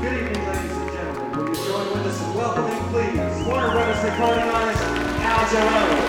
Good evening, ladies and gentlemen. Will you join with us in welcoming, please, Warner Brothers recording artist Al Jarreau.